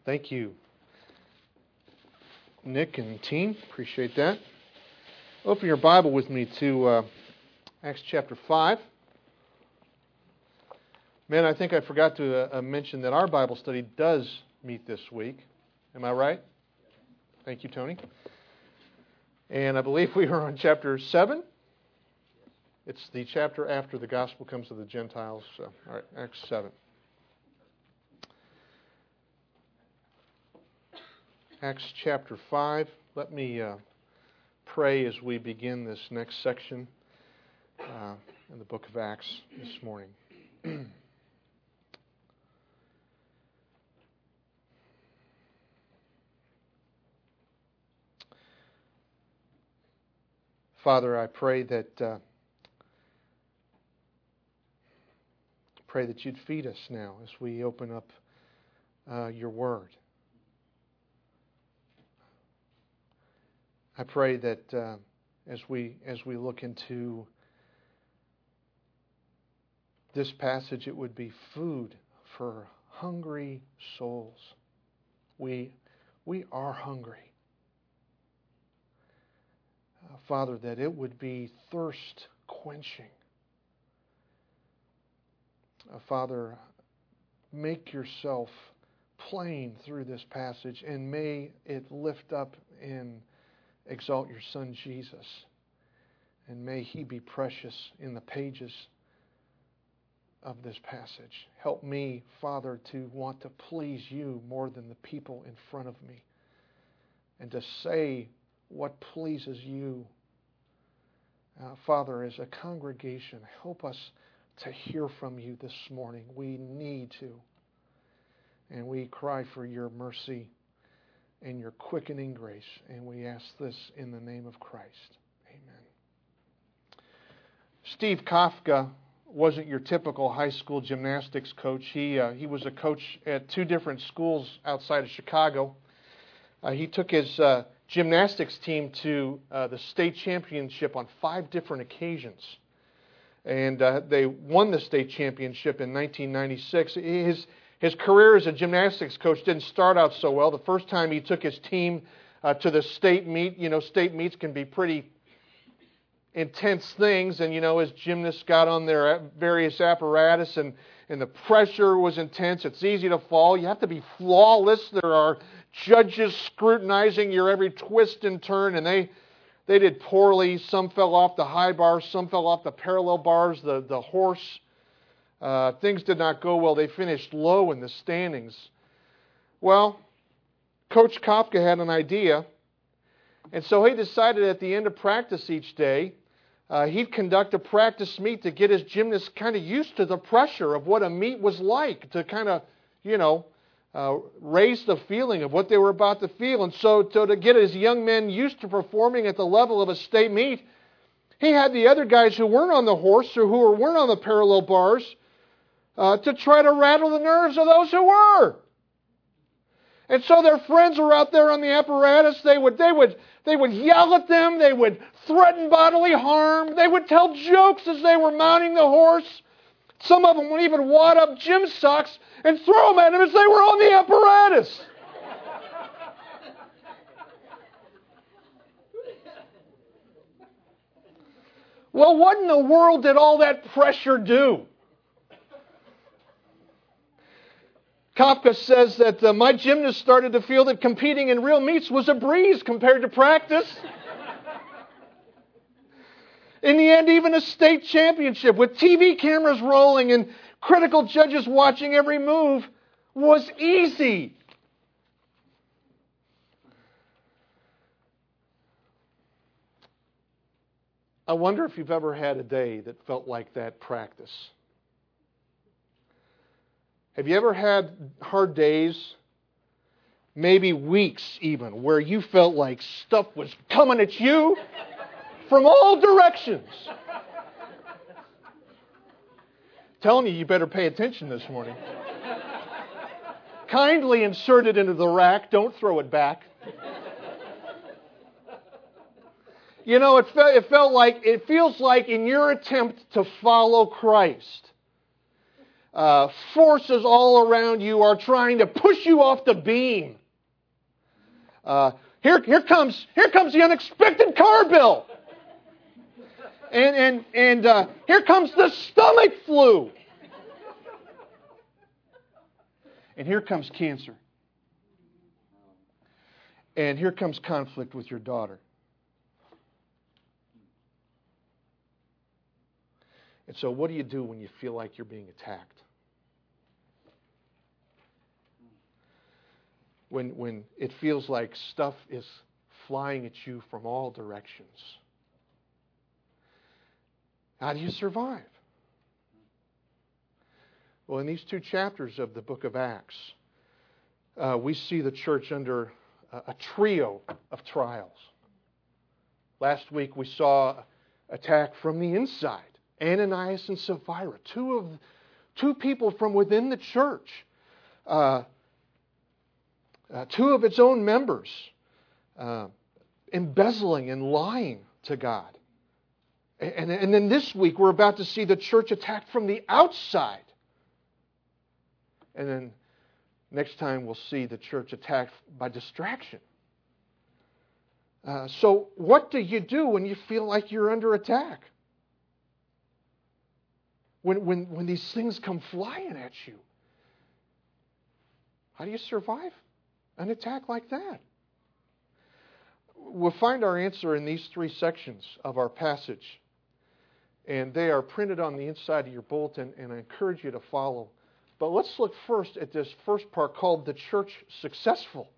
Thank you, Nick and team. Appreciate that. Open your Bible with me to Acts chapter 5. Man, I think I forgot to mention that our Bible study does meet this week. Am I right? Thank you, Tony. And I believe we are on chapter 7. It's the chapter after the gospel comes to the Gentiles. So, all right, Acts 7. Acts chapter 5. Let me pray as we begin this next section in the book of Acts this morning. Father, I pray that you'd feed us now as we open up your word. I pray that as we look into this passage, it would be food for hungry souls. We are hungry. Father, that it would be thirst quenching. Father, make yourself plain through this passage, and may it lift up and exalt your Son Jesus. And may He be precious in the pages of this passage. Help me, Father, to want to please you more than the people in front of me, and to say what pleases you. Father, as a congregation, help us to hear from you this morning. We need to. And we cry for your mercy and your quickening grace. And we ask this in the name of Christ. Amen. Steve Kafka wasn't your typical high school gymnastics coach. He was a coach at two different schools outside of Chicago. He took his gymnastics team to the state championship on 5 different occasions. And they won the state championship in 1996. His career as a gymnastics coach didn't start out so well. The first time he took his team to the state meet, state meets can be pretty intense things. And, as gymnasts got on their various apparatus and the pressure was intense, it's easy to fall. You have to be flawless. There are judges scrutinizing your every twist and turn, and they did poorly. Some fell off the high bars, some fell off the parallel bars, the horse. Things did not go well. They finished low in the standings. Well, Coach Kafka had an idea, and so he decided at the end of practice each day, he'd conduct a practice meet to get his gymnasts kind of used to the pressure of what a meet was like, to kind of, raise the feeling of what they were about to feel. And so to get his young men used to performing at the level of a state meet, he had the other guys who weren't on the horse or who weren't on the parallel bars to try to rattle the nerves of those who were. And so their friends were out there on the apparatus. They would yell at them. They would threaten bodily harm. They would tell jokes as they were mounting the horse. Some of them would even wad up gym socks and throw them at him as they were on the apparatus. Well, what in the world did all that pressure do? Kafka says that my gymnasts started to feel that competing in real meets was a breeze compared to practice. In the end, even a state championship with TV cameras rolling and critical judges watching every move was easy. I wonder if you've ever had a day that felt like that practice. Have you ever had hard days, maybe weeks even, where you felt like stuff was coming at you from all directions? Telling you better pay attention this morning. Kindly insert it into the rack. Don't throw it back. It feels like in your attempt to follow Christ, forces all around you are trying to push you off the beam. Here comes the unexpected car bill. And here comes the stomach flu. And here comes cancer. And here comes conflict with your daughter. And so what do you do when you feel like you're being attacked? When it feels like stuff is flying at you from all directions. How do you survive? Well, in these 2 chapters of the book of Acts, we see the church under a trio of trials. Last week we saw attack from the inside. Ananias and Sapphira, two people from within the church, 2 of its own members, embezzling and lying to God. And then this week we're about to see the church attacked from the outside. And then next time we'll see the church attacked by distraction. So what do you do when you feel like you're under attack? When these things come flying at you? How do you survive an attack like that? We'll find our answer in these 3 sections of our passage. And they are printed on the inside of your bulletin, and I encourage you to follow. But let's look first at this first part called the church successful.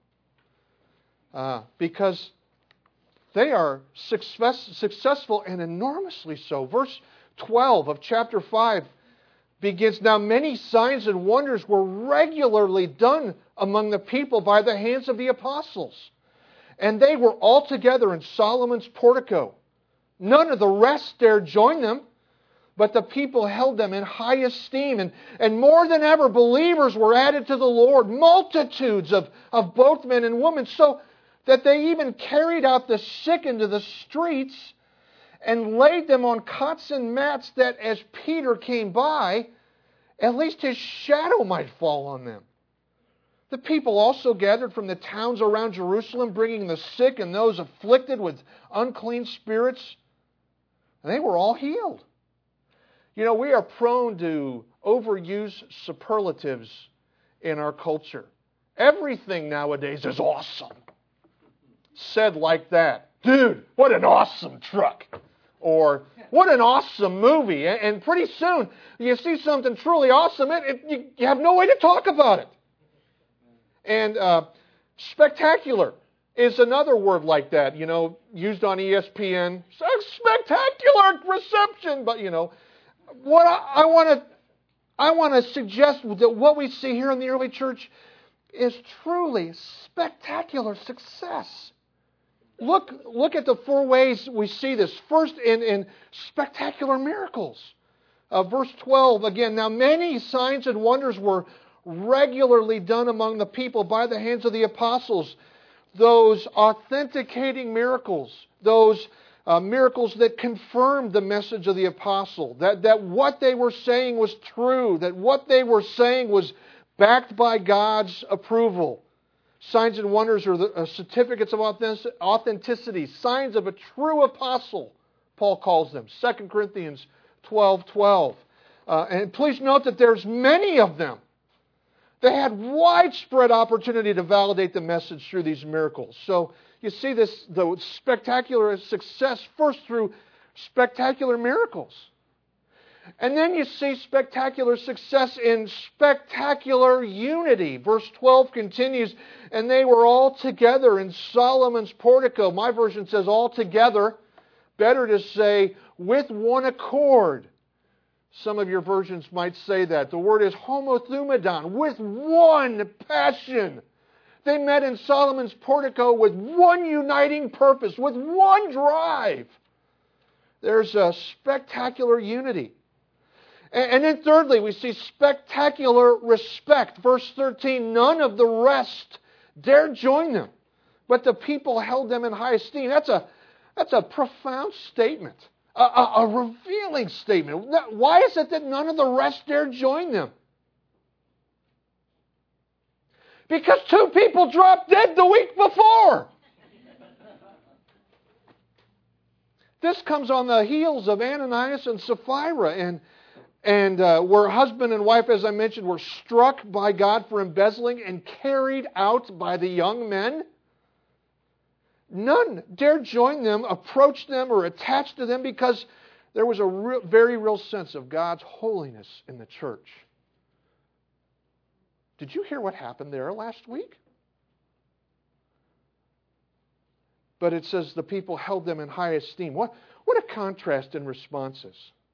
Because they are successful and enormously so. Verse 12 of chapter 5 begins, "Now many signs and wonders were regularly done among the people by the hands of the apostles. And they were all together in Solomon's portico. None of the rest dared join them, but the people held them in high esteem. And more than ever, believers were added to the Lord, multitudes of both men and women, so that they even carried out the sick into the streets and laid them on cots and mats, that as Peter came by, at least his shadow might fall on them. The people also gathered from the towns around Jerusalem, bringing the sick and those afflicted with unclean spirits. And they were all healed." You know, we are prone to overuse superlatives in our culture. Everything nowadays is awesome. Said like that. "Dude, what an awesome truck." Or, "What an awesome movie." And pretty soon, you see something truly awesome, you have no way to talk about it. And spectacular is another word like that, used on ESPN. Spectacular reception. But, what I want to suggest that what we see here in the early church is truly spectacular success. Look at the 4 ways we see this. First, in spectacular miracles. Verse 12 again. "Now many signs and wonders were regularly done among the people by the hands of the apostles." Those authenticating miracles, those miracles that confirmed the message of the apostle, that what they were saying was true, that what they were saying was backed by God's approval. Signs and wonders are the certificates of authenticity, signs of a true apostle, Paul calls them. 2 Corinthians 12:12. And please note that there's many of them. They had widespread opportunity to validate the message through these miracles. So you see the spectacular success first through spectacular miracles. And then you see spectacular success in spectacular unity. Verse 12 continues, "And they were all together in Solomon's portico." My version says all together. Better to say with one accord. Some of your versions might say that. The word is homothumadon, with one passion. They met in Solomon's portico with one uniting purpose, with one drive. There's a spectacular unity. And then thirdly, we see spectacular respect. Verse 13, "None of the rest dared join them, but the people held them in high esteem." That's a profound statement, a revealing statement. Why is it that none of the rest dared join them? Because 2 people dropped dead the week before. This comes on the heels of Ananias and Sapphira, and where husband and wife, as I mentioned, were struck by God for embezzling and carried out by the young men. None dared join them, approach them, or attach to them because there was a very real sense of God's holiness in the church. Did you hear what happened there last week? But it says the people held them in high esteem. What a contrast in responses.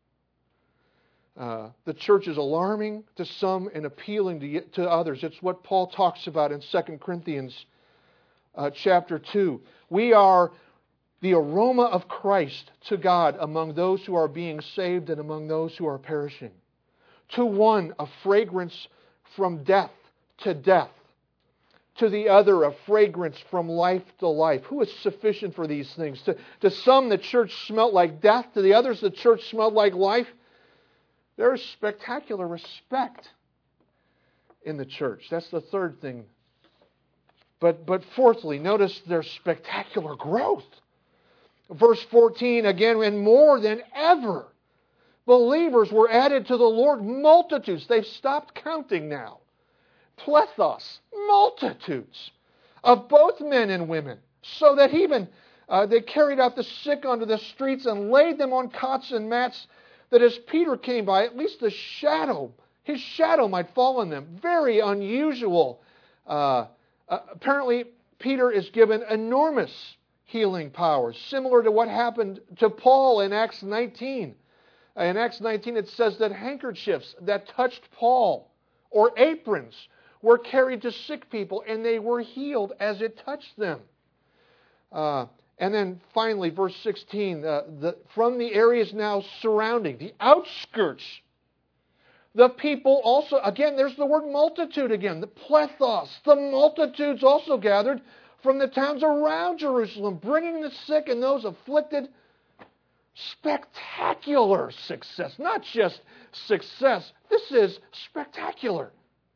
The church is alarming to some and appealing to others. It's what Paul talks about in 2 Corinthians chapter 2. We are the aroma of Christ to God among those who are being saved and among those who are perishing. To one, a fragrance from death to death. To the other, a fragrance from life to life. Who is sufficient for these things? To some, the church smelled like death. To the others, the church smelled like life. There is spectacular respect in the church. That's the third thing. But fourthly, notice there's spectacular growth. Verse 14, again, and more than ever, believers were added to the Lord, multitudes. They've stopped counting now. Plethos, multitudes of both men and women, so that even they carried out the sick onto the streets and laid them on cots and mats, that as Peter came by, at least his shadow might fall on them. Very unusual. Apparently, Peter is given enormous healing powers, similar to what happened to Paul in Acts 19. In Acts 19, it says that handkerchiefs that touched Paul, or aprons, were carried to sick people, and they were healed as it touched them. And then finally, verse 16, from the areas now surrounding, the outskirts, the people also, again, there's the word multitude again, the plethos, the multitudes also gathered from the towns around Jerusalem, bringing the sick and those afflicted. Spectacular success, not just success, this is spectacular.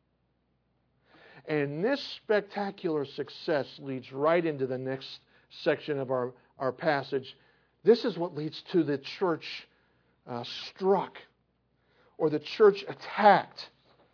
And this spectacular success leads right into the next section of our passage. This is what leads to the church struck, or the church attacked.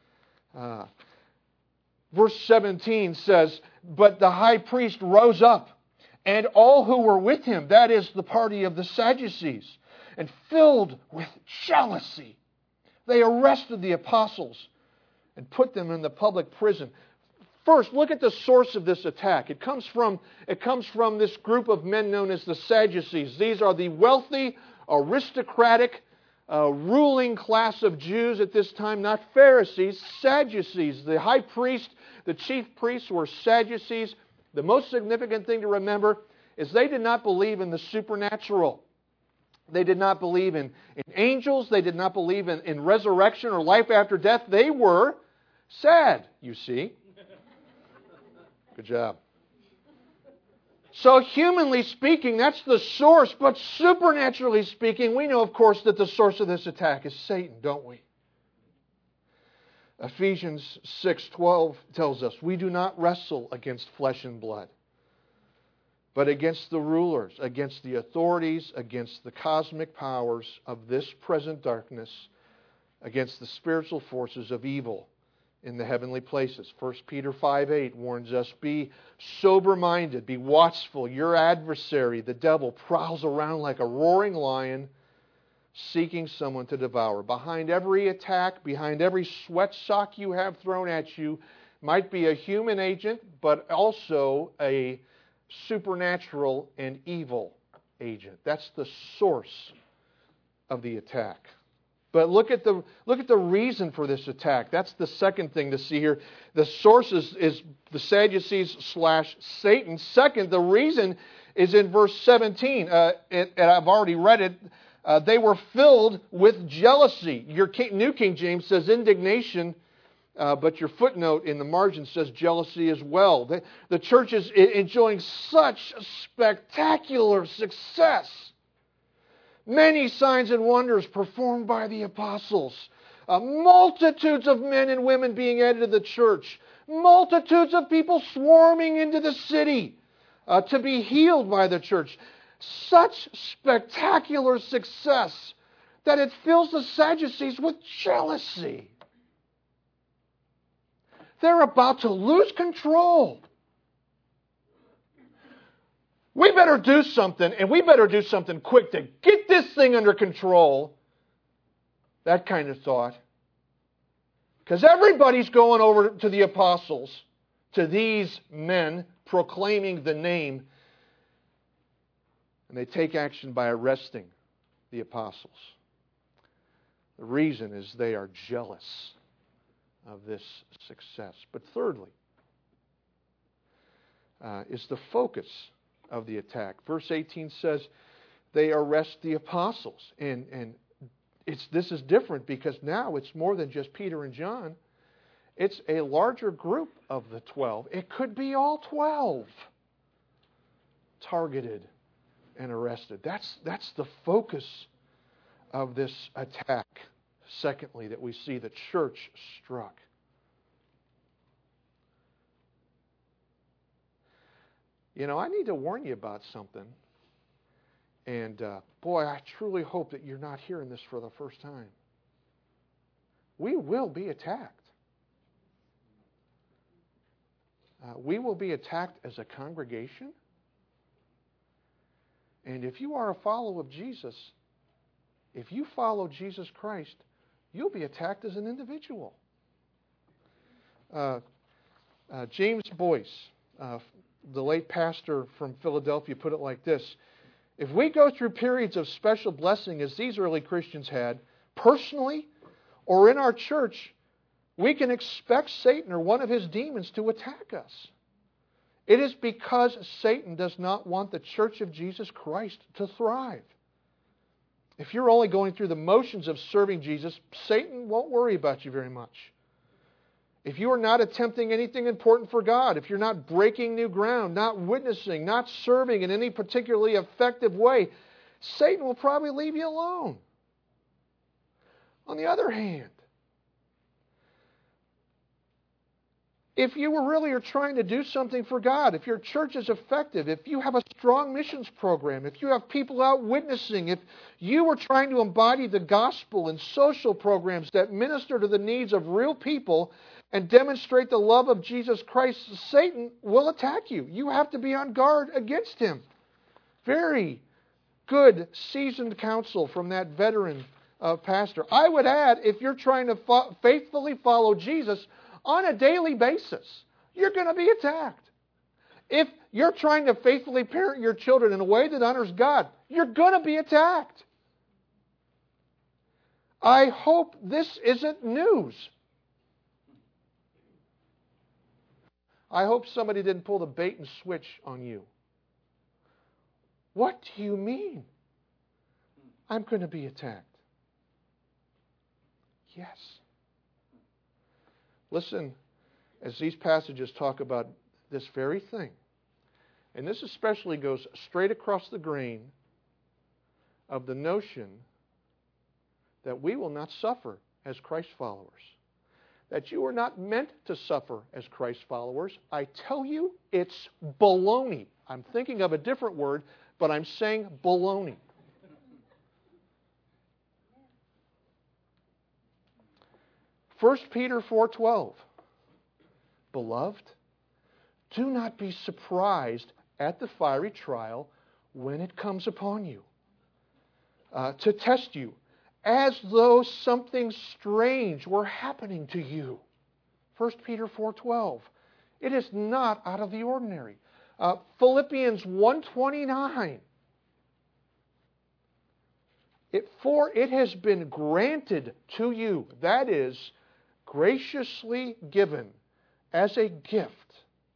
Verse 17 says, but the high priest rose up, and all who were with him, that is the party of the Sadducees, and filled with jealousy, they arrested the apostles and put them in the public prison. First, look at the source of this attack. It comes from this group of men known as the Sadducees. These are the wealthy, aristocratic, ruling class of Jews at this time, not Pharisees, Sadducees. The high priest, the chief priests were Sadducees. The most significant thing to remember is they did not believe in the supernatural. They did not believe in angels. They did not believe in resurrection or life after death. They were sad, you see. Good job. So humanly speaking, that's the source, but supernaturally speaking, we know, of course, that the source of this attack is Satan, don't we? Ephesians 6:12 tells us, we do not wrestle against flesh and blood, but against the rulers, against the authorities, against the cosmic powers of this present darkness, against the spiritual forces of evil in the heavenly places. 1 Peter 5:8 warns us, be sober-minded, be watchful. Your adversary, the devil, prowls around like a roaring lion, seeking someone to devour. Behind every attack, behind every sweat sock you have thrown at you, might be a human agent, but also a supernatural and evil agent. That's the source of the attack. But look at the reason for this attack. That's the second thing to see here. The source is the Sadducees / Satan. Second, the reason is in verse 17. And I've already read it. They were filled with jealousy. Your New King James says indignation, but your footnote in the margin says jealousy as well. The church is enjoying such spectacular success. Many signs and wonders performed by the apostles. multitudes of men and women being added to the church, multitudes of people swarming into the city to be healed by the church. Such spectacular success that it fills the Sadducees with jealousy. They're about to lose control. We better do something, and we better do something quick to get this thing under control. That kind of thought. Because everybody's going over to the apostles, to these men proclaiming the name. And they take action by arresting the apostles. The reason is they are jealous of this success. But thirdly, is the focus of the attack. Verse 18 says they arrest the apostles. And this is different because now it's more than just Peter and John. It's a larger group of the 12. It could be all 12 targeted and arrested. That's the focus of this attack. Secondly, that we see the church struck. I need to warn you about something. And boy, I truly hope that you're not hearing this for the first time. We will be attacked. We will be attacked as a congregation. And if you are a follower of Jesus, if you follow Jesus Christ, you'll be attacked as an individual. James Boyce, the late pastor from Philadelphia, put it like this. If we go through periods of special blessing as these early Christians had, personally or in our church, we can expect Satan or one of his demons to attack us. It is because Satan does not want the church of Jesus Christ to thrive. If you're only going through the motions of serving Jesus, Satan won't worry about you very much. If you are not attempting anything important for God, if you're not breaking new ground, not witnessing, not serving in any particularly effective way, Satan will probably leave you alone. On the other hand, if you really are trying to do something for God, if your church is effective, if you have a strong missions program, if you have people out witnessing, if you are trying to embody the gospel in social programs that minister to the needs of real people and demonstrate the love of Jesus Christ, Satan will attack you. You have to be on guard against him. Very good, seasoned counsel from that veteran pastor. I would add, if you're trying to faithfully follow Jesus on a daily basis, you're going to be attacked. If you're trying to faithfully parent your children in a way that honors God, you're going to be attacked. I hope this isn't news. I hope somebody didn't pull the bait and switch on you. What do you mean? I'm going to be attacked. Yes. Listen, as these passages talk about this very thing, and this especially goes straight across the grain of the notion that we will not suffer as Christ followers. That you are not meant to suffer as Christ followers. I tell you, it's baloney. I'm thinking of a different word, but I'm saying baloney. 1 Peter 4:12. Beloved, do not be surprised at the fiery trial when it comes upon you, to test you, as though something strange were happening to you. 1 Peter 4:12. It is not out of the ordinary. Philippians 1:29. For it has been granted to you, that is, graciously given as a gift,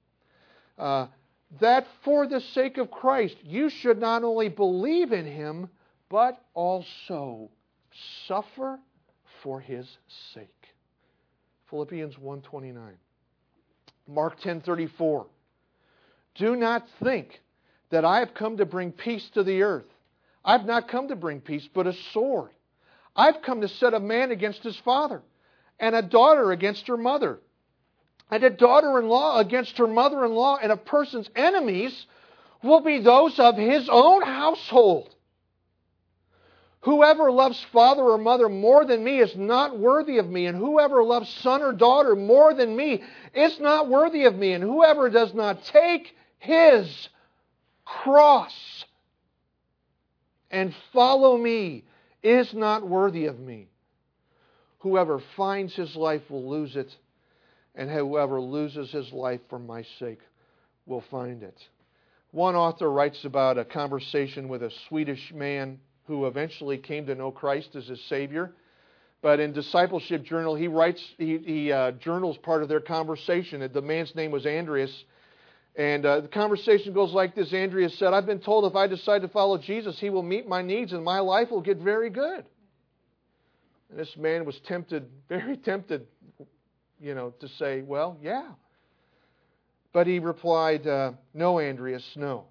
that for the sake of Christ you should not only believe in Him, but also suffer for His sake. Philippians 1:29. Mark 10:34. Do not think that I have come to bring peace to the earth. I've not come to bring peace, but a sword. I've come to set a man against his father, and a daughter against her mother, and a daughter-in-law against her mother-in-law, and a person's enemies will be those of his own household. Whoever loves father or mother more than me is not worthy of me, and whoever loves son or daughter more than me is not worthy of me, and whoever does not take his cross and follow me is not worthy of me. Whoever finds his life will lose it, and whoever loses his life for my sake will find it. One author writes about a conversation with a Swedish man who eventually came to know Christ as his Savior. But in Discipleship Journal, he journals part of their conversation. The man's name was Andreas. And the conversation goes like this. Andreas said, I've been told if I decide to follow Jesus, He will meet my needs and my life will get very good. And this man was tempted, very tempted, to say, well, yeah. But he replied, no, Andreas, no.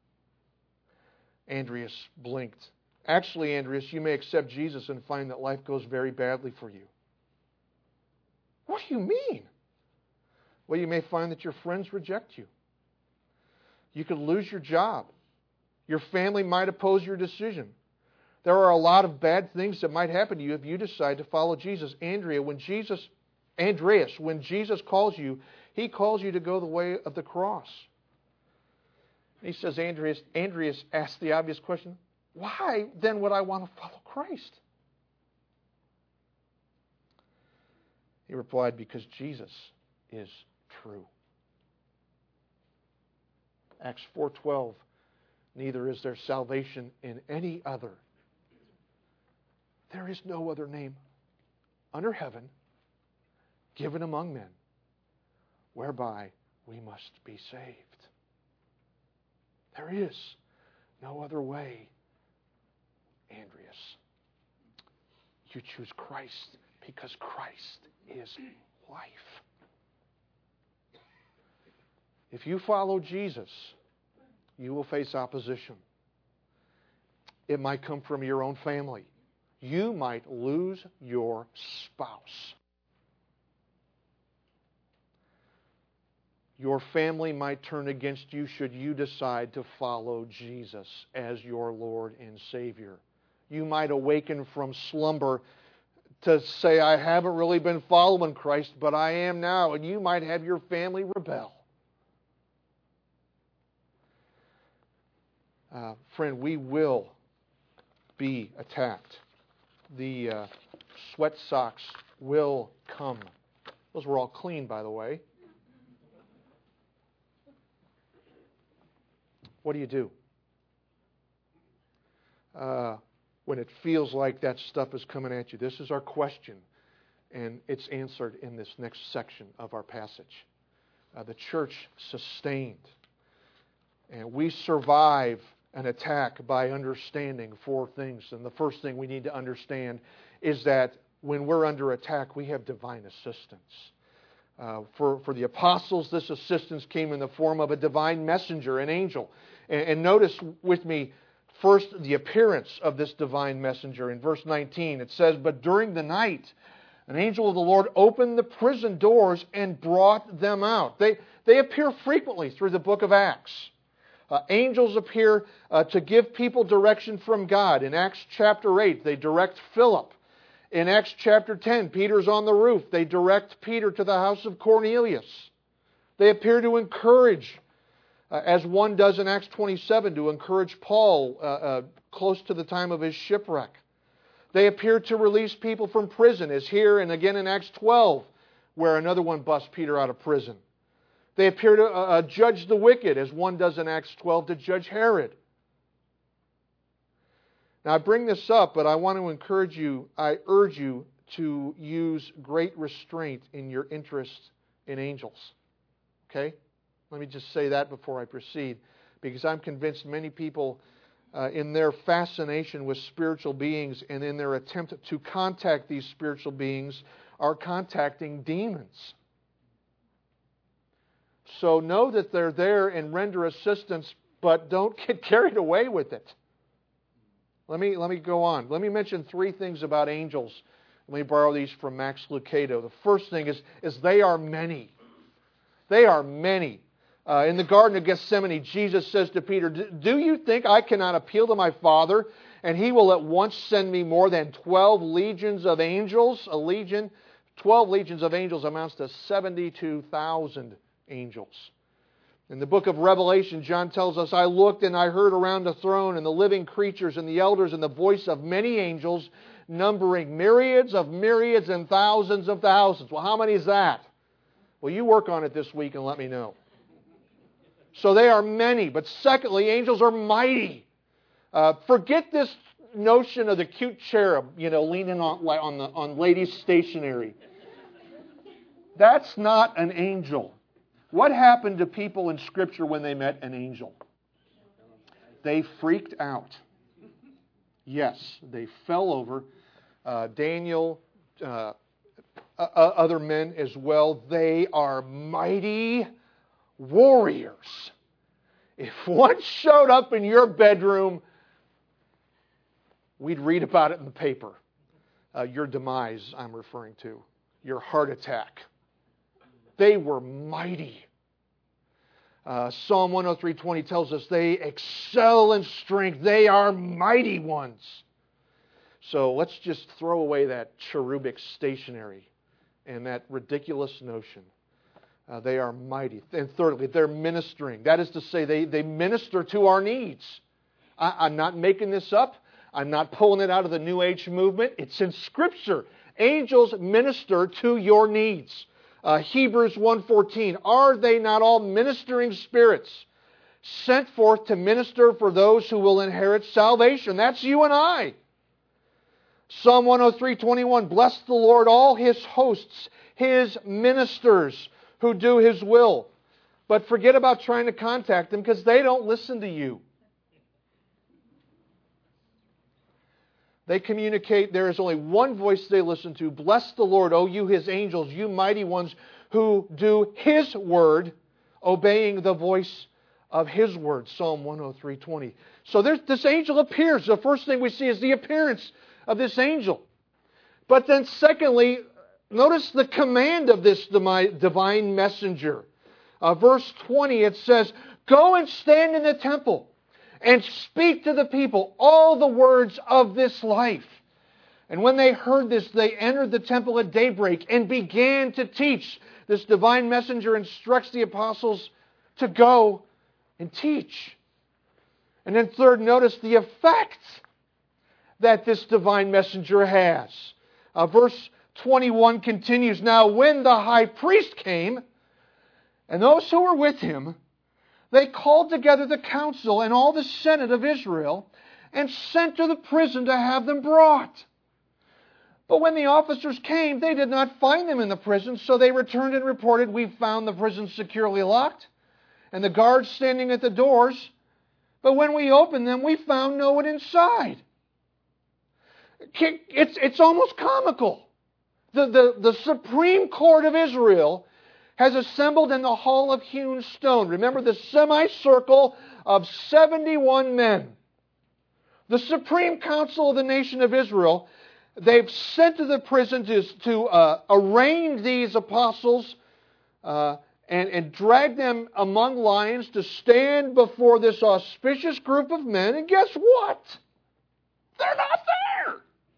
Andreas blinked. Actually, Andreas, you may accept Jesus and find that life goes very badly for you. What do you mean? Well, you may find that your friends reject you. You could lose your job. Your family might oppose your decision. There are a lot of bad things that might happen to you if you decide to follow Jesus. Andreas, when Jesus calls you, He calls you to go the way of the cross. He says, Andreas asked the obvious question, why then would I want to follow Christ? He replied, because Jesus is true. Acts 4:12, neither is there salvation in any other. There is no other name under heaven given among men whereby we must be saved. There is no other way, Andreas. You choose Christ because Christ is life. If you follow Jesus, you will face opposition. It might come from your own family. You might lose your spouse. Your family might turn against you should you decide to follow Jesus as your Lord and Savior. You might awaken from slumber to say, I haven't really been following Christ, but I am now. And you might have your family rebel. Friend, we will be attacked. The sweat socks will come. Those were all clean, by the way. What do? When it feels like that stuff is coming at you? This is our question, and it's answered in this next section of our passage. The church sustained, and we survive an attack by understanding four things. And the first thing we need to understand is that when we're under attack, we have divine assistance. For the apostles, this assistance came in the form of a divine messenger, an angel. And notice with me first the appearance of this divine messenger. In verse 19 it says, but during the night an angel of the Lord opened the prison doors and brought them out. They appear frequently through the book of Acts. Angels appear to give people direction from God. In Acts chapter 8, they direct Philip. In Acts chapter 10, Peter's on the roof. They direct Peter to the house of Cornelius. They appear to encourage, as one does in Acts 27, to encourage Paul close to the time of his shipwreck. They appear to release people from prison, as here and again in Acts 12, where another one busts Peter out of prison. They appear to judge the wicked, as one does in Acts 12 to judge Herod. Now, I bring this up, but I want to encourage you, I urge you to use great restraint in your interest in angels. Okay? Let me just say that before I proceed, because I'm convinced many people, in their fascination with spiritual beings and in their attempt to contact these spiritual beings, are contacting demons. So know that they're there and render assistance, but don't get carried away with it. Let me go on. Let me mention three things about angels Let me borrow these from Max Lucado. The first thing is they are many. They are many. In the Garden of Gethsemane, Jesus says to Peter, "Do you think I cannot appeal to my Father, and He will at once send me more than 12 legions of angels?" 12 legions of angels amounts to 72,000 angels. In the book of Revelation, John tells us, "I looked and I heard around the throne and the living creatures and the elders and the voice of many angels, numbering myriads of myriads and thousands of thousands." Well, how many is that? Well, you work on it this week and let me know. So they are many. But secondly, angels are mighty. Forget this notion of the cute cherub, leaning on ladies' stationery. That's not an angel. What happened to people in Scripture when they met an angel? They freaked out. Yes, they fell over. Daniel, other men as well. They are mighty warriors. If one showed up in your bedroom, we'd read about it in the paper. Your demise, I'm referring to. Your heart attack. They were mighty. Psalm 103:20 tells us they excel in strength. They are mighty ones. So let's just throw away that cherubic stationery and that ridiculous notion. They are mighty. And thirdly, they're ministering. That is to say, they minister to our needs. I'm not making this up. I'm not pulling it out of the New Age movement. It's in Scripture. Angels minister to your needs. Hebrews 1:14, "Are they not all ministering spirits sent forth to minister for those who will inherit salvation?" That's you and I. Psalm 103:21, "Bless the Lord, all His hosts, His ministers who do His will." But forget about trying to contact them because they don't listen to you. They communicate. There is only one voice they listen to. "Bless the Lord, O you His angels, you mighty ones who do His word, obeying the voice of His word." Psalm 103:20. So this angel appears. The first thing we see is the appearance of this angel. But then secondly, notice the command of this divine messenger. Verse 20, it says, "Go and stand in the temple and speak to the people all the words of this life." And when they heard this, they entered the temple at daybreak and began to teach. This divine messenger instructs the apostles to go and teach. And then third, notice the effect that this divine messenger has. Verse 21 continues, "Now when the high priest came, and those who were with him, they called together the council and all the senate of Israel and sent to the prison to have them brought. But when the officers came, they did not find them in the prison, so they returned and reported, 'We found the prison securely locked and the guards standing at the doors, but when we opened them, we found no one inside.'" It's almost comical. The Supreme Court of Israel has assembled in the Hall of Hewn Stone. Remember the semicircle of 71 men. The Supreme Council of the nation of Israel, they've sent to the prison to arraign these apostles and drag them among lions to stand before this auspicious group of men. And guess what? They're not there.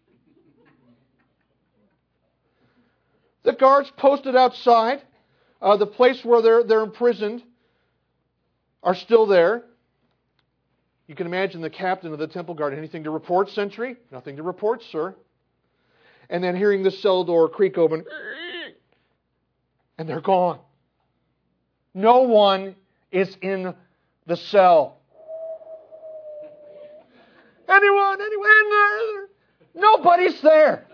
The guards posted outside the place where they're imprisoned are still there. You can imagine the captain of the temple guard. "Anything to report, sentry?" "Nothing to report, sir." And then hearing the cell door creak open, and they're gone. No one is in the cell. Anyone in there? Nobody's there.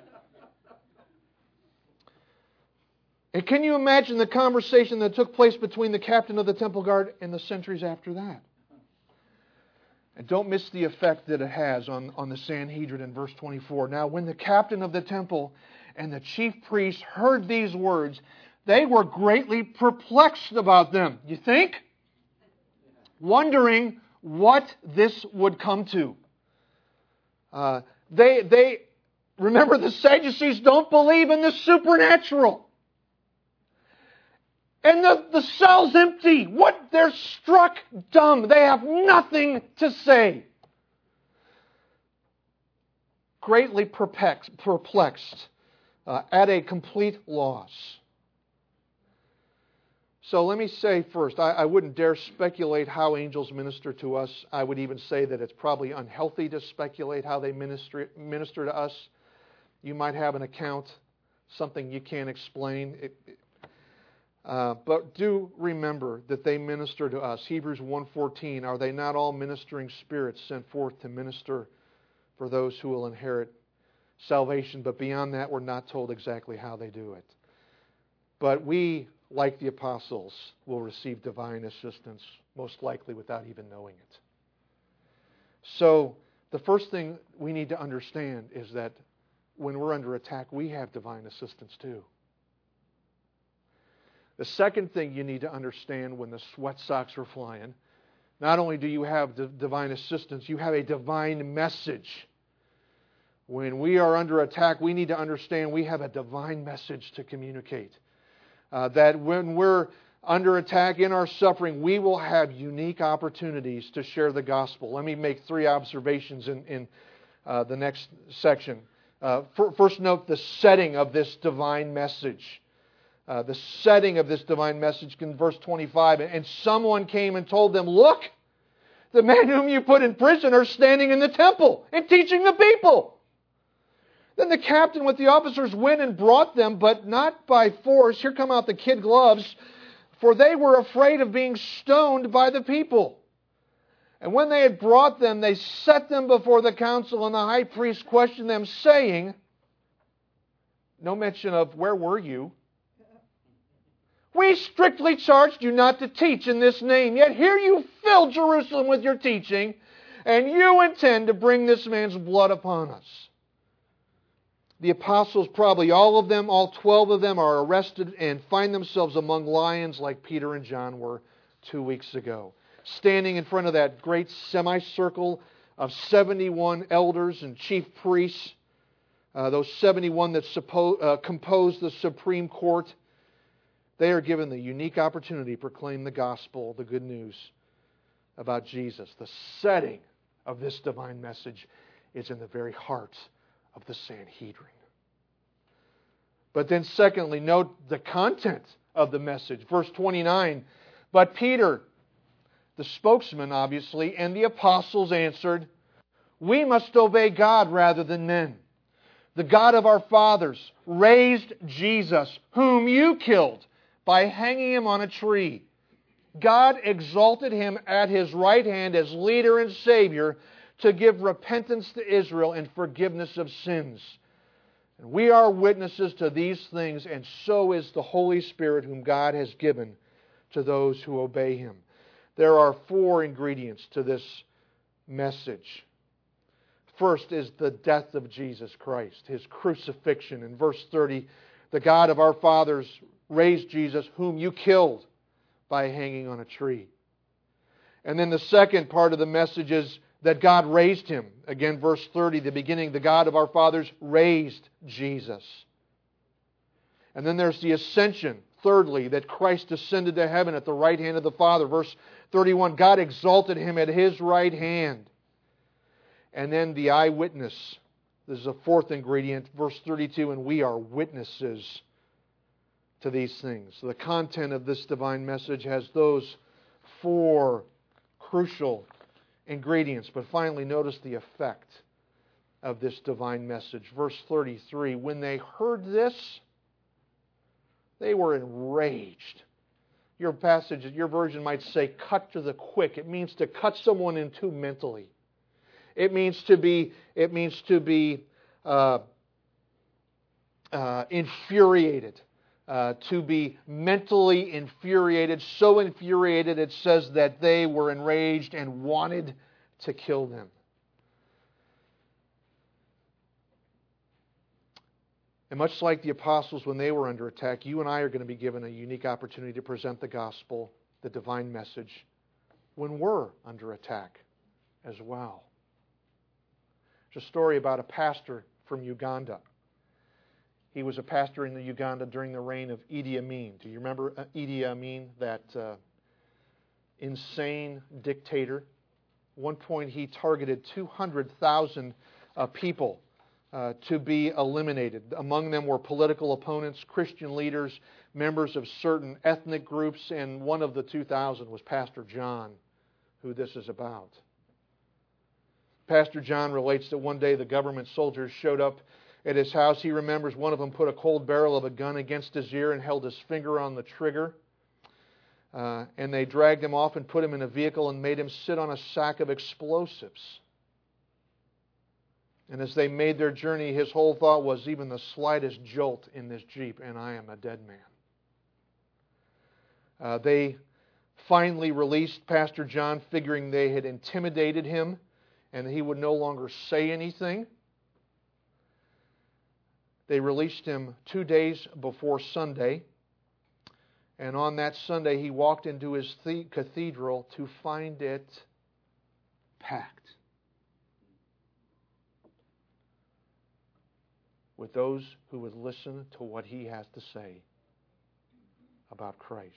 And can you imagine the conversation that took place between the captain of the temple guard and the sentries after that? And don't miss the effect that it has on the Sanhedrin in verse 24. "Now when the captain of the temple and the chief priests heard these words, they were greatly perplexed about them." You think? Wondering what this would come to. They Remember, the Sadducees don't believe in the supernatural. And the cell's empty. They're struck dumb. They have nothing to say. Greatly perplexed, at a complete loss. So let me say first, I wouldn't dare speculate how angels minister to us. I would even say that it's probably unhealthy to speculate how they minister to us. You might have an account, something you can't explain. But do remember that they minister to us. Hebrews 1:14, are they not all ministering spirits sent forth to minister for those who will inherit salvation? But beyond that, we're not told exactly how they do it. But we, like the apostles, will receive divine assistance, most likely without even knowing it. So the first thing we need to understand is that when we're under attack, we have divine assistance too. The second thing you need to understand when the sweat socks are flying, not only do you have divine assistance, you have a divine message. When we are under attack, we need to understand we have a divine message to communicate. That when we're under attack in our suffering, we will have unique opportunities to share the gospel. Let me make 3 observations in the next section. First, note the setting of this divine message. The setting of this divine message in verse 25. And someone came and told them, look, the men whom you put in prison are standing in the temple and teaching the people. Then the captain with the officers went and brought them, but not by force. Here come out the kid gloves. For they were afraid of being stoned by the people. And when they had brought them, they set them before the council, and the high priest questioned them, saying, no mention of where were you? We strictly charged you not to teach in this name, yet here you fill Jerusalem with your teaching, and you intend to bring this man's blood upon us. The apostles, probably all of them, all 12 of them, are arrested and find themselves among lions like Peter and John were 2 weeks ago. Standing in front of that great semicircle of 71 elders and chief priests, those 71 that compose the Supreme Court, they are given the unique opportunity to proclaim the gospel, the good news about Jesus. The setting of this divine message is in the very heart of the Sanhedrin. But then secondly, note the content of the message. Verse 29, but Peter, the spokesman obviously, and the apostles answered, we must obey God rather than men. The God of our fathers raised Jesus, whom you killed by hanging Him on a tree. God exalted Him at His right hand as leader and Savior to give repentance to Israel and forgiveness of sins. And we are witnesses to these things, and so is the Holy Spirit whom God has given to those who obey Him. There are 4 ingredients to this message. First is the death of Jesus Christ, His crucifixion. In verse 30, the God of our fathers raised Jesus, whom you killed by hanging on a tree. And then the second part of the message is that God raised Him. Again, verse 30, the beginning, the God of our fathers raised Jesus. And then there's the ascension. Thirdly, that Christ ascended to heaven at the right hand of the Father. Verse 31, God exalted Him at His right hand. And then the eyewitness. This is a 4th ingredient. Verse 32, and we are witnesses to these things. So the content of this divine message has those 4 crucial ingredients. But finally, notice the effect of this divine message. Verse 33, when they heard this, they were enraged. Your passage, your version might say cut to the quick. It means to cut someone in two mentally. It means to be infuriated. To be mentally infuriated. So infuriated it says that they were enraged and wanted to kill them. And much like the apostles when they were under attack, you and I are going to be given a unique opportunity to present the gospel, the divine message, when we're under attack as well. There's a story about a pastor from Uganda. He was a pastor in Uganda during the reign of Idi Amin. Do you remember Idi Amin, that insane dictator? At one point he targeted 200,000 people to be eliminated. Among them were political opponents, Christian leaders, members of certain ethnic groups, and one of the 2,000 was Pastor John, who this is about. Pastor John relates that one day the government soldiers showed up at his house. He remembers one of them put a cold barrel of a gun against his ear and held his finger on the trigger. And they dragged him off and put him in a vehicle and made him sit on a sack of explosives. And as they made their journey, his whole thought was, even the slightest jolt in this Jeep, and I am a dead man. They finally released Pastor John, figuring they had intimidated him and he would no longer say anything. They released him 2 days before Sunday. And on that Sunday, he walked into his cathedral to find it packed with those who would listen to what he has to say about Christ.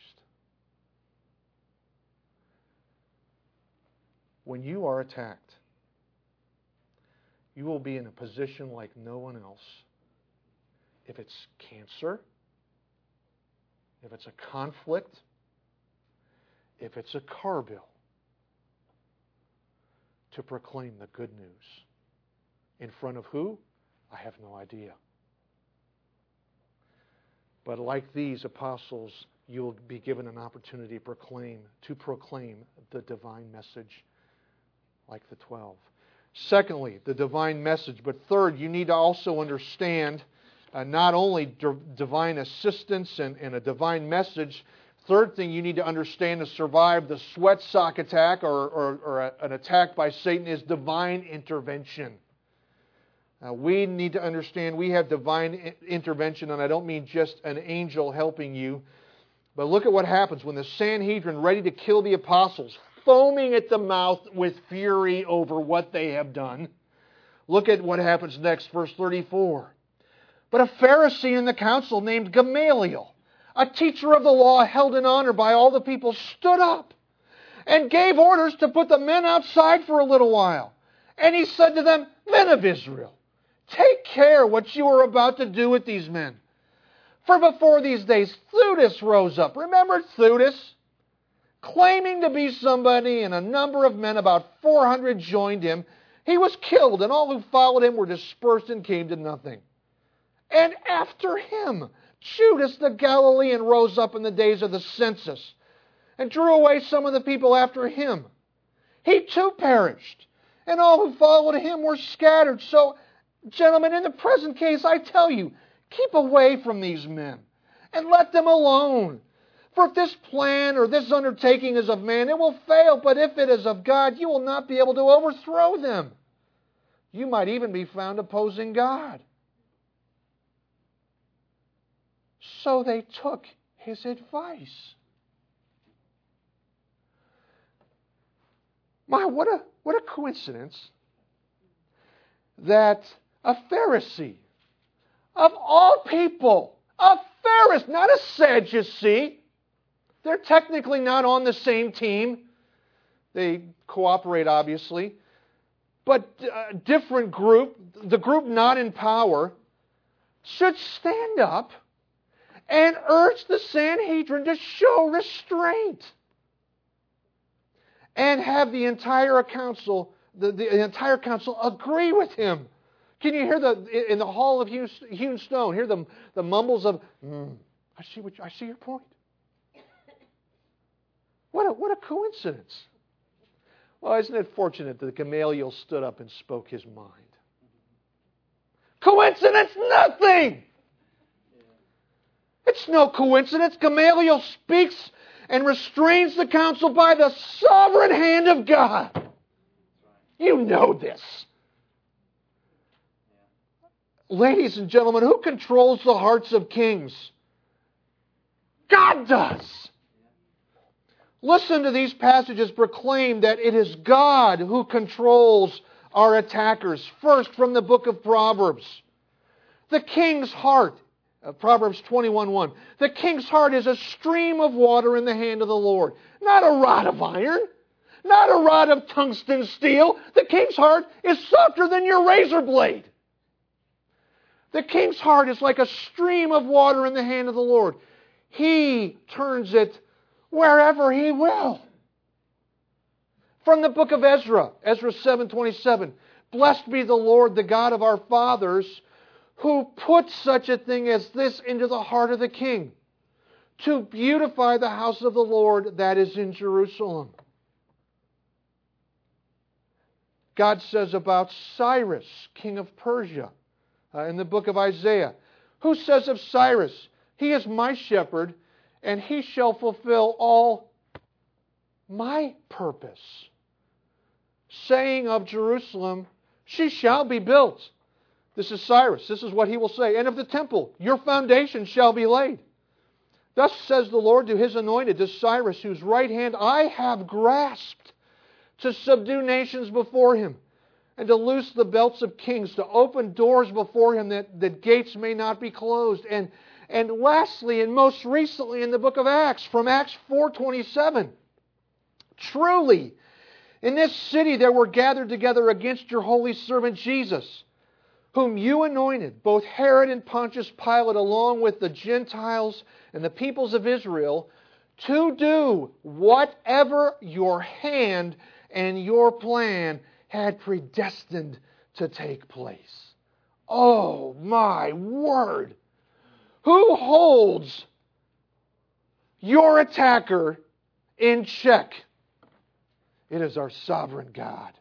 When you are attacked, you will be in a position like no one else. If it's cancer, if it's a conflict, if it's a car bill, to proclaim the good news. In front of who? I have no idea. But like these apostles, you'll be given an opportunity to proclaim the divine message like the 12. Secondly, the divine message. But third, you need to also understand not only divine assistance and a divine message. Third thing you need to understand to survive the sweat sock attack or an attack by Satan is divine intervention. We need to understand we have divine intervention, and I don't mean just an angel helping you. But look at what happens when the Sanhedrin, ready to kill the apostles, foaming at the mouth with fury over what they have done. Look at what happens next, verse 34. But a Pharisee in the council named Gamaliel, a teacher of the law held in honor by all the people, stood up and gave orders to put the men outside for a little while. And he said to them, Men of Israel, take care what you are about to do with these men. For before these days, Theudas rose up. Remember Theudas? Claiming to be somebody, and a number of men, about 400, joined him. He was killed, and all who followed him were dispersed and came to nothing. And after him, Judas the Galilean rose up in the days of the census and drew away some of the people after him. He too perished, and all who followed him were scattered. So, gentlemen, in the present case, I tell you, keep away from these men and let them alone. For if this plan or this undertaking is of man, it will fail. But if it is of God, you will not be able to overthrow them. You might even be found opposing God. So they took his advice. What a coincidence that a Pharisee, of all people, a Pharisee, not a Sadducee. They're technically not on the same team. They cooperate, obviously. But a different group, the group not in power, should stand up and urge the Sanhedrin to show restraint. And have the entire council, the entire council agree with him. Can you hear in the hall of hewn stone, hear the mumbles of, I see your point. What a coincidence. Well, isn't it fortunate that Gamaliel stood up and spoke his mind? Coincidence, nothing! It's no coincidence. Gamaliel speaks and restrains the council by the sovereign hand of God. You know this. Ladies and gentlemen, who controls the hearts of kings? God does. Listen to these passages proclaim that it is God who controls our attackers. First, from the book of Proverbs. The king's heart, Proverbs 21:1. The king's heart is a stream of water in the hand of the Lord. Not a rod of iron. Not a rod of tungsten steel. The king's heart is softer than your razor blade. The king's heart is like a stream of water in the hand of the Lord. He turns it wherever He will. From the book of Ezra, Ezra 7:27. Blessed be the Lord, the God of our fathers, who put such a thing as this into the heart of the king, to beautify the house of the Lord that is in Jerusalem. God says about Cyrus, king of Persia, in the book of Isaiah. Who says of Cyrus, he is my shepherd, and he shall fulfill all my purpose. Saying of Jerusalem, she shall be built. This is Cyrus. This is what he will say. And of the temple, your foundation shall be laid. Thus says the Lord to His anointed, to Cyrus, whose right hand I have grasped, to subdue nations before him, and to loose the belts of kings, to open doors before him that gates may not be closed. And lastly, and most recently in the book of Acts, from Acts 4:27, truly, in this city there were gathered together against your holy servant Jesus, whom you anointed, both Herod and Pontius Pilate, along with the Gentiles and the peoples of Israel, to do whatever your hand and your plan had predestined to take place. Oh my word! Who holds your attacker in check? It is our sovereign God.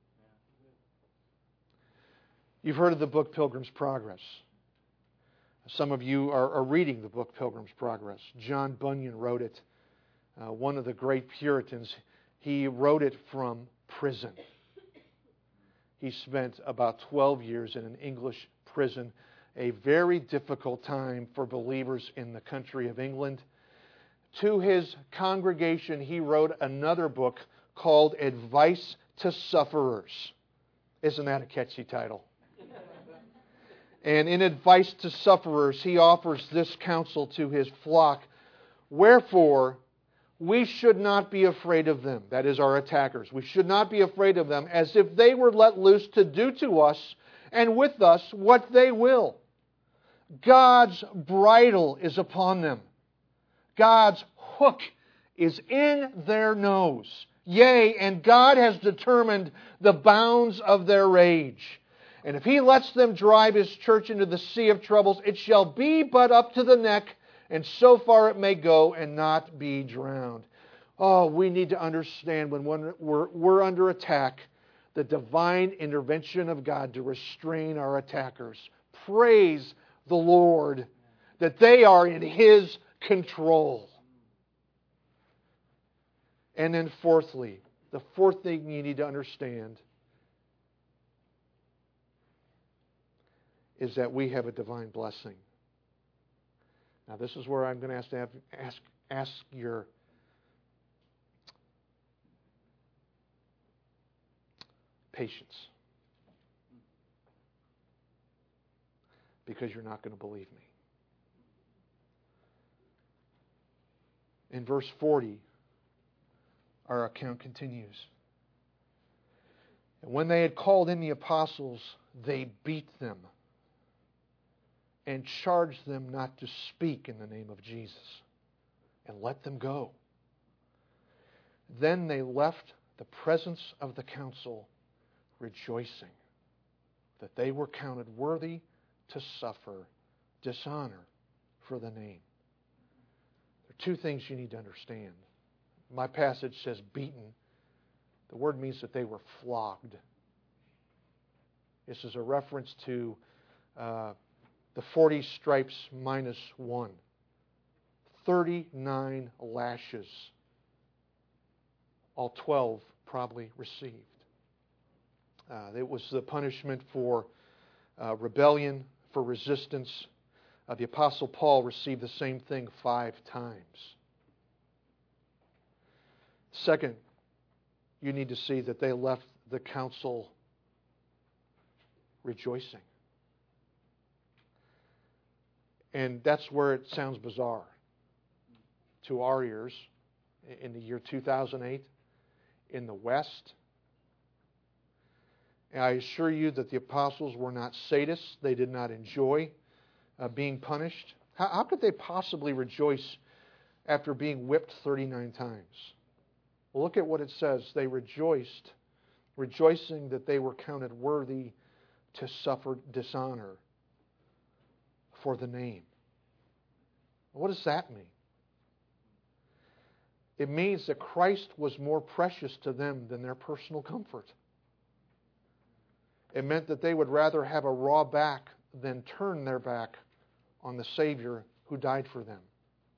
You've heard of the book Pilgrim's Progress. Some of you are reading the book Pilgrim's Progress. John Bunyan wrote it. One of the great Puritans. He wrote it from prison. He spent about 12 years in an English prison, a very difficult time for believers in the country of England. To his congregation, he wrote another book called Advice to Sufferers. Isn't that a catchy title? And in Advice to Sufferers, he offers this counsel to his flock. Wherefore, we should not be afraid of them. That is, our attackers. We should not be afraid of them, as if they were let loose to do to us and with us what they will. God's bridle is upon them. God's hook is in their nose. Yea, and God has determined the bounds of their rage. And if He lets them drive His church into the sea of troubles, it shall be but up to the neck, and so far it may go and not be drowned. Oh, we need to understand when we're under attack, the divine intervention of God to restrain our attackers. Praise the Lord that they are in His control. And then fourthly, the fourth thing you need to understand is that we have a divine blessing. Now, this is where I'm going to have to ask your patience. Because you're not going to believe me. In verse 40, our account continues. And when they had called in the apostles, they beat them and charged them not to speak in the name of Jesus, and let them go. Then they left the presence of the council, rejoicing that they were counted worthy to suffer dishonor for the name. There are two things you need to understand. My passage says beaten. The word means that they were flogged. This is a reference to the 40 stripes minus 1. 39 lashes. All 12 probably received. It was the punishment for rebellion, for resistance. The Apostle Paul received the same thing 5 times. Second, you need to see that they left the council rejoicing. And that's where it sounds bizarre to our ears in the year 2008 in the West. And I assure you that the apostles were not sadists. They did not enjoy being punished. How could they possibly rejoice after being whipped 39 times? Well, look at what it says. They rejoiced, rejoicing that they were counted worthy to suffer dishonor for the name. What does that mean? It means that Christ was more precious to them than their personal comfort. It meant that they would rather have a raw back than turn their back on the Savior who died for them.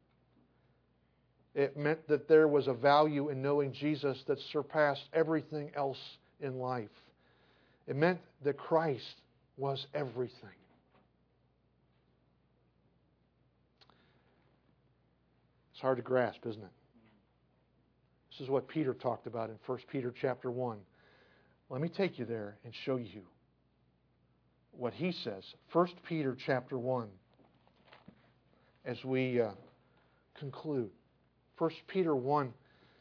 It meant that there was a value in knowing Jesus that surpassed everything else in life. It meant that Christ was everything. It's hard to grasp, isn't it? This is what Peter talked about in 1 Peter chapter 1. Let me take you there and show you what he says. 1 Peter chapter 1, as we conclude. 1 Peter 1.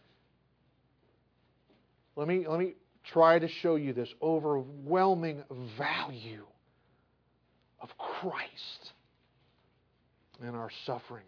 Let me try to show you this overwhelming value of Christ in our suffering.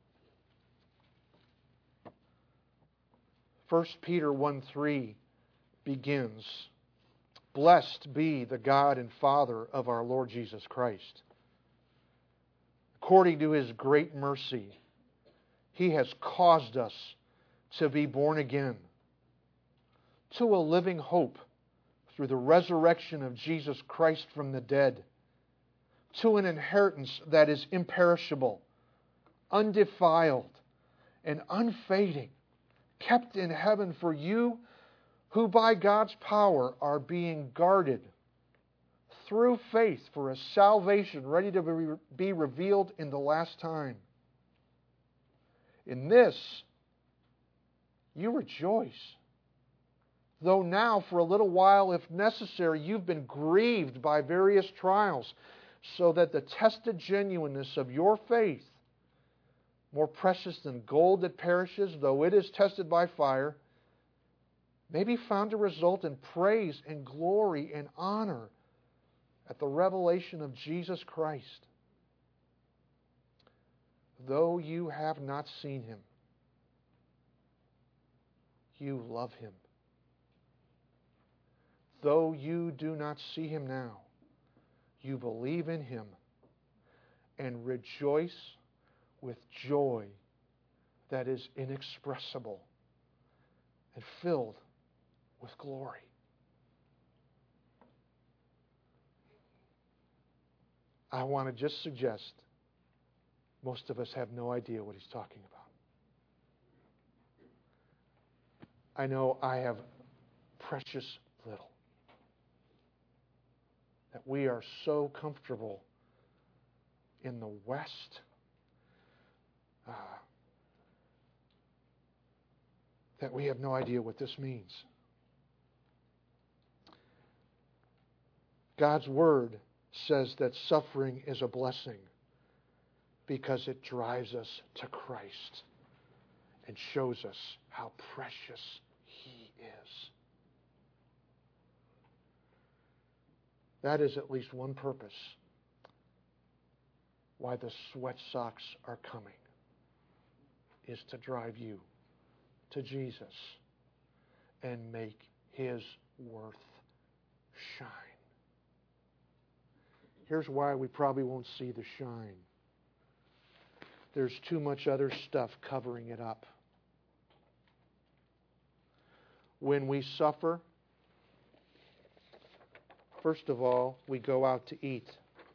1 Peter 1:3 begins, "Blessed be the God and Father of our Lord Jesus Christ. According to His great mercy, He has caused us to be born again to a living hope through the resurrection of Jesus Christ from the dead, to an inheritance that is imperishable, undefiled, and unfading, kept in heaven for you, who by God's power are being guarded through faith for a salvation ready to be revealed in the last time. In this you rejoice, though now for a little while, if necessary, you've been grieved by various trials, so that the tested genuineness of your faith, more precious than gold that perishes, though it is tested by fire, may be found to result in praise and glory and honor at the revelation of Jesus Christ. Though you have not seen Him, you love Him. Though you do not see Him now, you believe in Him and rejoice with joy that is inexpressible and filled with glory." I want to just suggest most of us have no idea what he's talking about. I know I have precious little. That we are so comfortable in the West that we have no idea what this means. God's Word says that suffering is a blessing because it drives us to Christ and shows us how precious He is. That is at least one purpose why the sweat socks are coming, is to drive you to Jesus and make His worth shine. Here's why we probably won't see the shine. There's too much other stuff covering it up. When we suffer, first of all, we go out to eat.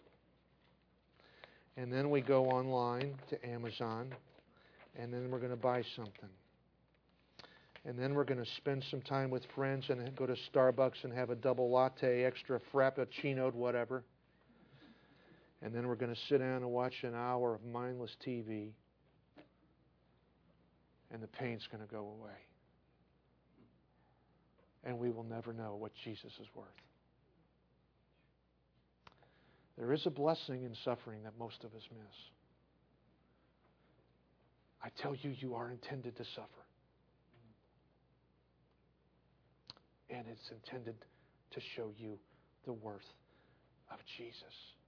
And then we go online to Amazon. And then we're going to buy something. And then we're going to spend some time with friends and go to Starbucks and have a double latte, extra frappuccino, whatever. And then we're going to sit down and watch an hour of mindless TV. And the pain's going to go away. And we will never know what Jesus is worth. There is a blessing in suffering that most of us miss. I tell you, you are intended to suffer. And it's intended to show you the worth of Jesus.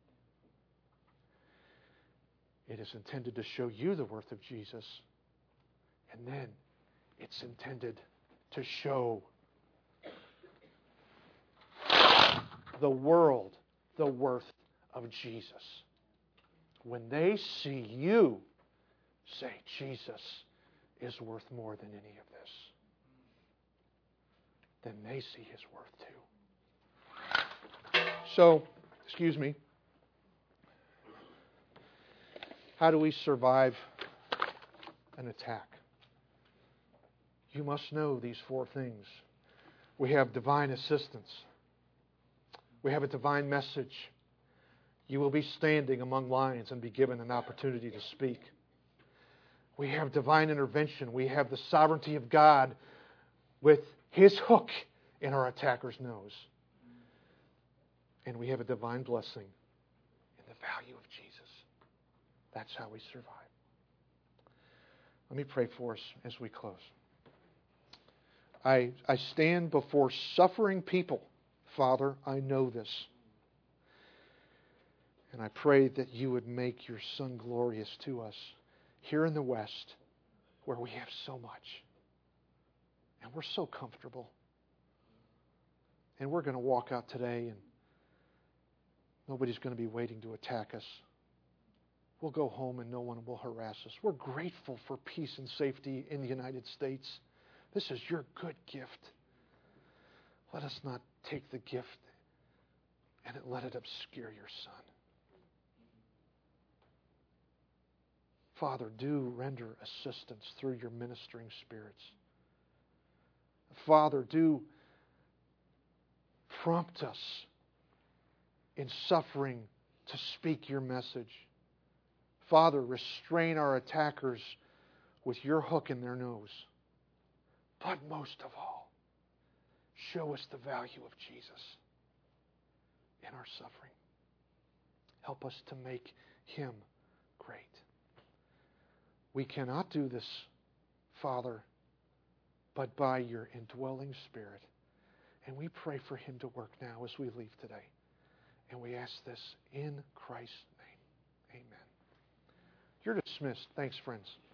It is intended to show you the worth of Jesus. And then it's intended to show the world the worth of Jesus. When they see you say, Jesus is worth more than any of this, then they see His worth too. So, excuse me, how do we survive an attack? You must know these 4 things. We have divine assistance. We have a divine message. You will be standing among lions and be given an opportunity to speak. We have divine intervention. We have the sovereignty of God with His hook in our attacker's nose. And we have a divine blessing in the value of Jesus. That's how we survive. Let me pray for us as we close. I stand before suffering people. Father, I know this. And I pray that you would make your Son glorious to us here in the West, where we have so much. And we're so comfortable. And we're going to walk out today and nobody's going to be waiting to attack us. We'll go home and no one will harass us. We're grateful for peace and safety in the United States. This is your good gift. Let us not take the gift and let it obscure your Son. Father, do render assistance through your ministering spirits. Father, do prompt us in suffering to speak your message. Father, restrain our attackers with your hook in their nose. But most of all, show us the value of Jesus in our suffering. Help us to make Him great. We cannot do this, Father, but by your indwelling Spirit. And we pray for Him to work now as we leave today. And we ask this in Christ's name. Amen. You're dismissed. Thanks, friends.